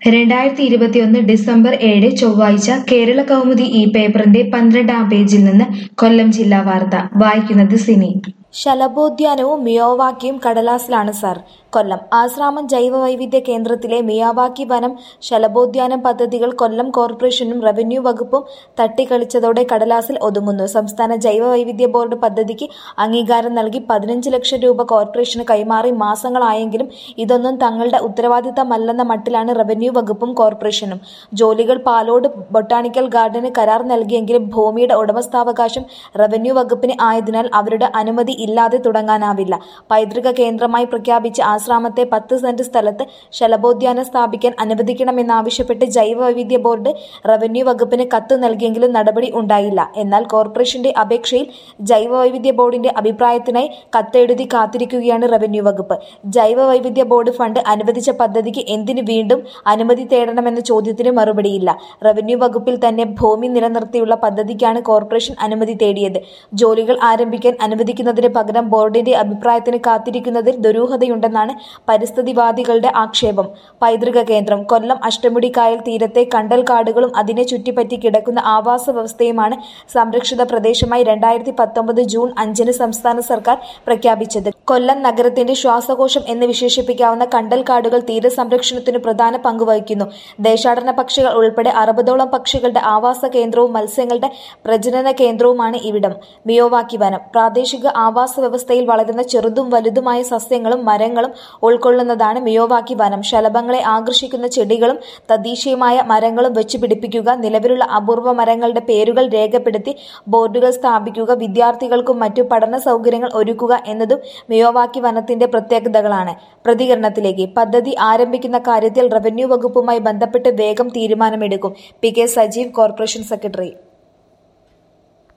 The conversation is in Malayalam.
2021 ഡിസംബർ 7 ചൊവ്വാഴ്ച കേരള കൗമുദി ഈ പേപ്പറിന്റെ 12-ാം പേജിൽ നിന്ന് കൊല്ലം ജില്ലാ വാർത്ത വായിക്കുന്നത് സിനി. ശലഭോദ്യാനവും മിയാവാക്കിയും കടലാസിലാണ് സർ. കൊല്ലം ആശ്രാമം ജൈവവൈവിധ്യ കേന്ദ്രത്തിലെ മിയാവാക്കി വനം ശലഭോദ്യാനം പദ്ധതികൾ കൊല്ലം കോർപ്പറേഷനും റവന്യൂ വകുപ്പും തട്ടിക്കളിച്ചതോടെ കടലാസിൽ ഒതുങ്ങുന്നു. സംസ്ഥാന ജൈവവൈവിധ്യ ബോർഡ് പദ്ധതിക്ക് അംഗീകാരം നൽകി 15 ലക്ഷം രൂപ കോർപ്പറേഷന് കൈമാറി മാസങ്ങളായെങ്കിലും ഇതൊന്നും തങ്ങളുടെ ഉത്തരവാദിത്തമല്ലെന്ന മട്ടിലാണ് റവന്യൂ വകുപ്പും കോർപ്പറേഷനും. ജോലികൾ പാലോട് ബൊട്ടാണിക്കൽ ഗാർഡന് കരാർ നൽകിയെങ്കിലും ഭൂമിയുടെ ഉടമസ്ഥാവകാശം റവന്യൂ വകുപ്പിന് ആയതിനാൽ അവരുടെ അനുമതി ഇല്ലാതെ തുടങ്ങാനാവില്ല. പൈതൃക കേന്ദ്രമായി പ്രഖ്യാപിച്ച ആശ്രാമത്തെ 10 സെന്റ് സ്ഥലത്ത് ശലഭോദ്യാനം സ്ഥാപിക്കാൻ അനുവദിക്കണമെന്നാവശ്യപ്പെട്ട് ജൈവവൈവിധ്യ ബോർഡ് റവന്യൂ വകുപ്പിന് കത്ത് നൽകിയെങ്കിലും നടപടി ഉണ്ടായില്ല. എന്നാൽ കോർപ്പറേഷന്റെ അപേക്ഷയിൽ ജൈവവൈവിധ്യ ബോർഡിന്റെ അഭിപ്രായത്തിനായി കത്തെഴുതി കാത്തിരിക്കുകയാണ് റവന്യൂ വകുപ്പ്. ജൈവവൈവിധ്യ ബോർഡ് ഫണ്ട് അനുവദിച്ച പദ്ധതിക്ക് എന്തിന് വീണ്ടും അനുമതി തേടണമെന്ന ചോദ്യത്തിന് മറുപടിയില്ല. റവന്യൂ വകുപ്പിൽ തന്നെ ഭൂമി നിലനിർത്തിയുള്ള പദ്ധതിക്കാണ് കോർപ്പറേഷൻ അനുമതി തേടിയത്. ജോലികൾ ആരംഭിക്കാൻ അനുവദിക്കുന്നതിന് പകരം ബോർഡിന്റെ അഭിപ്രായത്തിന് കാത്തിരിക്കുന്നതിൽ ദുരൂഹതയുണ്ടെന്നാണ് പരിസ്ഥിതിവാദികളുടെ ആക്ഷേപം. പൈതൃക കേന്ദ്രം കൊല്ലം അഷ്ടമുടിക്കായൽ തീരത്തെ കണ്ടൽക്കാടുകളും അതിനെ ചുറ്റിപ്പറ്റി കിടക്കുന്ന ആവാസ വ്യവസ്ഥയുമാണ് സംരക്ഷിത പ്രദേശമായി 2019 ജൂൺ 5 സംസ്ഥാന സർക്കാർ പ്രഖ്യാപിച്ചത്. കൊല്ലം നഗരത്തിന്റെ ശ്വാസകോശം എന്ന് വിശേഷിപ്പിക്കാവുന്ന കണ്ടൽക്കാടുകൾ തീരസംരക്ഷണത്തിന് പ്രധാന പങ്ക് വഹിക്കുന്നു. ദേശാടന പക്ഷികൾ ഉൾപ്പെടെ 60ഓളം പക്ഷികളുടെ ആവാസ കേന്ദ്രവും മത്സ്യങ്ങളുടെ പ്രജനന കേന്ദ്രവുമാണ് ഇവിടം. മിയാവാക്കി വനം പ്രാദേശിക ആവാസ വ്യവസ്ഥയിൽ വളരുന്ന ചെറുതും വലുതുമായ സസ്യങ്ങളും മരങ്ങളും ഉൾക്കൊള്ളുന്നതാണ് മിയാവാക്കി വനം. ശലഭങ്ങളെ ആകർഷിക്കുന്ന ചെടികളും തദ്ദേശീയമായ മരങ്ങളും വെച്ചുപിടിപ്പിക്കുക, നിലവിലുള്ള അപൂർവ മരങ്ങളുടെ പേരുകൾ രേഖപ്പെടുത്തി ബോർഡുകൾ സ്ഥാപിക്കുക, വിദ്യാർത്ഥികൾക്കും മറ്റു പഠന സൗകര്യങ്ങൾ ഒരുക്കുക എന്നതും മിയാവാക്കി വനത്തിന്റെ പ്രത്യേകതകളാണ്. പ്രതികരണത്തിലേക്ക് പദ്ധതി ആരംഭിക്കുന്ന കാര്യത്തിൽ റവന്യൂ വകുപ്പുമായി ബന്ധപ്പെട്ട് വേഗം തീരുമാനമെടുക്കും. P K Sajeev, corporation secretary.